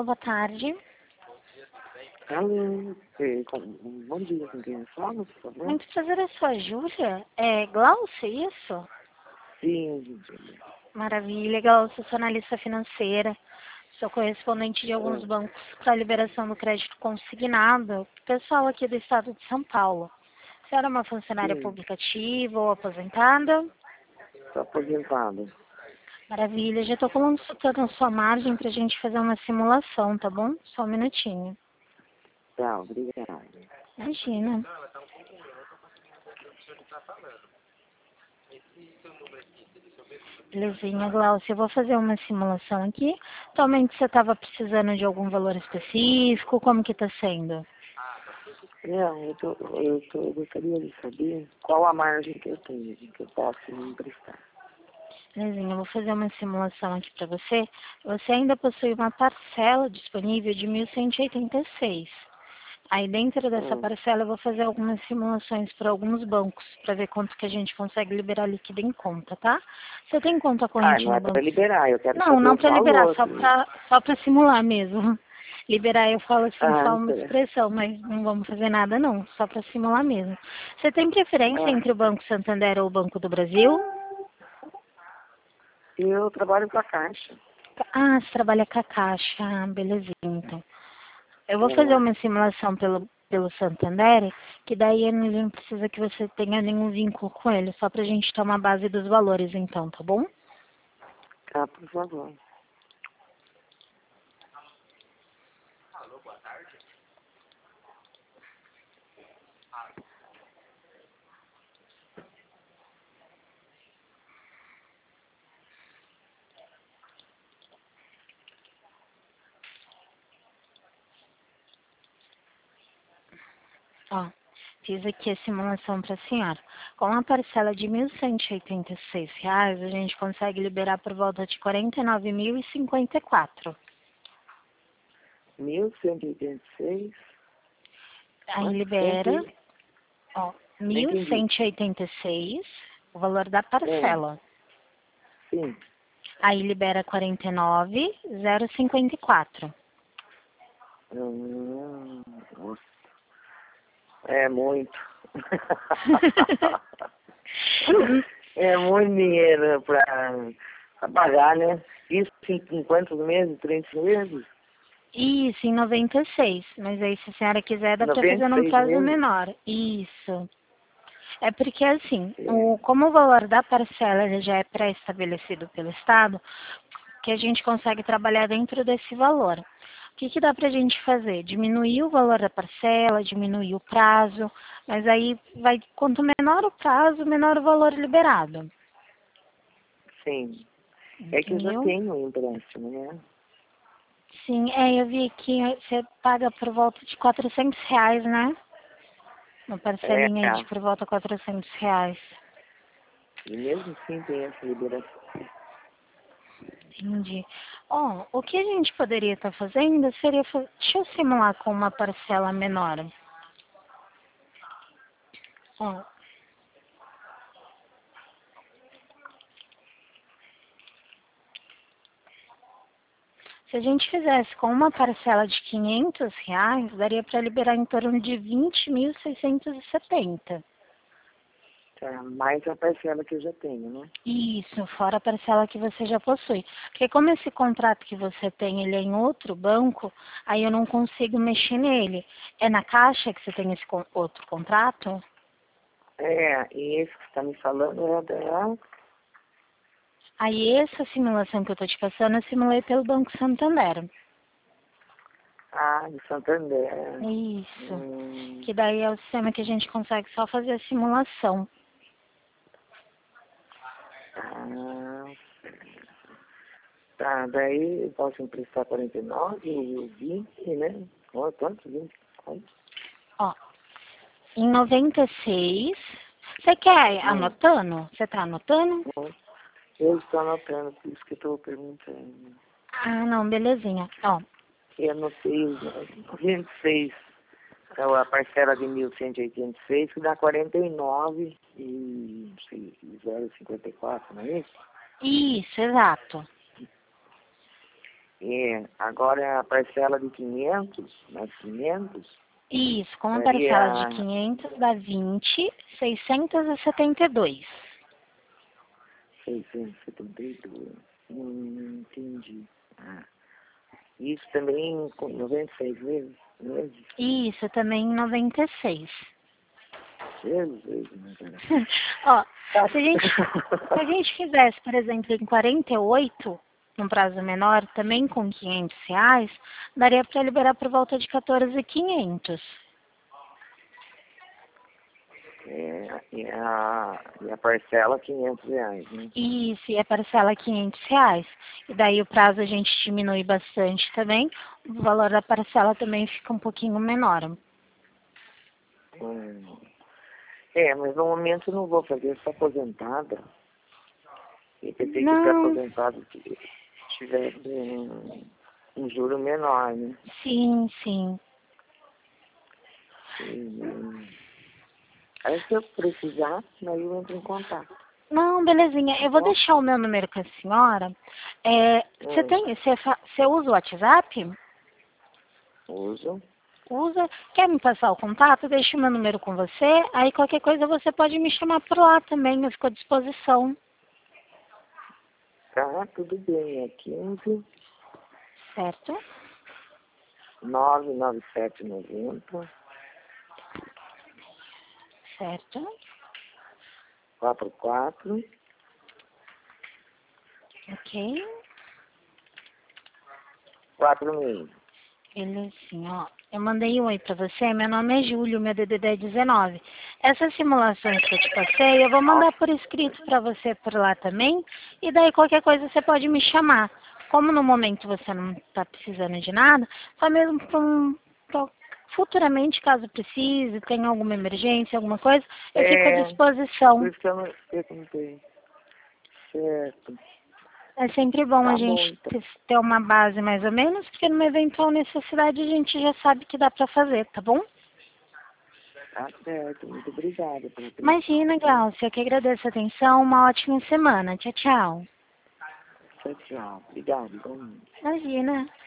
boa tarde. Alô, bom dia, com quem fala, por favor? Muito prazer, eu sou a Júlia. É Glaucia, isso? Sim, Júlia. Maravilha, Glaucia, sou analista financeira. Sou correspondente de alguns bancos para liberação do crédito consignado. Pessoal aqui do estado de São Paulo. A senhora é uma funcionária Sim, pública ativa ou aposentada? estou aposentado. Maravilha, já estou consultando a sua margem para a gente fazer uma simulação, tá bom? Só um minutinho. Tá, obrigado. Imagina. Belezinha, Glaucia, eu vou fazer uma simulação aqui. Atualmente você estava precisando de algum valor específico? Como que está sendo? Não, eu gostaria de saber qual a margem que eu tenho, que eu posso me emprestar. Belezinha, eu vou fazer uma simulação aqui para você. Você ainda possui uma parcela disponível de 1.186. Aí dentro dessa parcela eu vou fazer algumas simulações para alguns bancos, para ver quanto que a gente consegue liberar líquido em conta, tá? Você tem conta corrente Não no é para banco? liberar, eu quero Não, saber não o para liberar, valor. só para simular mesmo. Liberar eu falo assim, só uma Tá. expressão, mas não vamos fazer nada não, só para simular mesmo. Você tem preferência entre o Banco Santander ou o Banco do Brasil? Eu trabalho com a Caixa. Ah, você trabalha com a Caixa, belezinha então. Eu vou fazer uma simulação pelo Santander, que daí ele não precisa que você tenha nenhum vínculo com ele, só pra gente ter uma base dos valores então, tá bom? Tá, por favor. Ó, fiz aqui a simulação para a senhora. Com a parcela de R$ 1.186, a gente consegue liberar por volta de 49.054. 1.186. Aí libera, ó, Não entendi. 1.186, o valor da parcela. Sim. Aí libera 49.054. Nossa, é muito. É muito dinheiro para pagar, né? Isso em quantos meses? 30 meses? Isso, em 96. Mas aí, se a senhora quiser, dá para fazer num 96 prazo meses? menor. Isso. É porque, assim, Sim. como o valor da parcela ele já é pré-estabelecido pelo Estado, que a gente consegue trabalhar dentro desse valor. O que dá para a gente fazer? Diminuir o valor da parcela, diminuir o prazo, mas aí vai, quanto menor o prazo, menor o valor liberado. Sim. É que eu já Entendeu? tenho um empréstimo, né? Sim, eu vi que você paga por volta de R$ 400, né? Uma parcelinha aí de por volta de R$ 400. E mesmo assim tem essa liberação. Entendi. Ó, o que a gente poderia estar fazendo seria... Deixa eu simular com uma parcela menor. Ó, se a gente fizesse com uma parcela de R$ 500, daria para liberar em torno de 20.670. Tá, mais a parcela que eu já tenho, né? Isso, fora a parcela que você já possui. Porque como esse contrato que você tem, ele é em outro banco, aí eu não consigo mexer nele. É na Caixa que você tem esse outro contrato? E esse que você está me falando é da... Aí essa simulação que eu estou te passando, eu simulei pelo Banco Santander. de Santander. Isso. Hum, Que daí é o sistema que a gente consegue só fazer a simulação. ah, tá, daí eu posso emprestar 49 e 20, né? Quanto? 20? Quanto? Ó, em 96, você quer anotando? Você está anotando? Bom, eu estou anotando, por isso que eu estou perguntando. Ah, não, belezinha. Ó, Eu anotei os 26, então a parcela de 1.186, que dá 49 e, não sei, 0,54, não é isso? isso, exato. Agora é a parcela de 500, mais 500, Isso, com uma daria parcela de 500 dá 20.672. 672. Entendi. Isso também com 96 meses? Isso, também em 96. Jesus, meu Deus. Ó, se a gente fizesse, por exemplo, em 48, num prazo menor, também com R$ 500, daria para liberar por volta de 14.500. E a parcela R$ 500, né? Isso, e a parcela R$ 500. E daí o prazo a gente diminui bastante também, o valor da parcela também fica um pouquinho menor. Mas no momento eu não vou fazer, sou aposentada. E pensei que ser Não, aposentado tivesse um juro menor, né? sim, sim. Aí se eu precisar, aí eu entro em contato. Não, belezinha. Eu vou Bom? deixar o meu número com a senhora. Você usa o WhatsApp? Uso. Usa. Quer me passar o contato? Deixo o meu número com você. Aí qualquer coisa você pode me chamar por lá também. Eu fico à disposição. Tá, tudo bem. É 15 Certo? 99790 Certo? 44 Ok. 46. Belezinha, ó. Eu mandei um oi pra você. Meu nome é Júlio, meu DDD é 19. Essas simulações que eu te passei, eu vou mandar por escrito pra você por lá também. E daí qualquer coisa você pode me chamar. Como no momento você não tá precisando de nada, só mesmo futuramente, caso precise, tenha alguma emergência, alguma coisa, eu fico à Por disposição. isso que eu não perguntei. Certo. É sempre bom a Tá bom, gente então. ter uma base mais ou menos, porque numa eventual necessidade a gente já sabe que dá pra fazer, tá bom? Tá certo. Muito obrigada pela atenção. Imagina, Glaucia, que agradeço a atenção. Uma ótima semana. Tchau, tchau. Tchau, tchau. Obrigado. Bom. Imagina.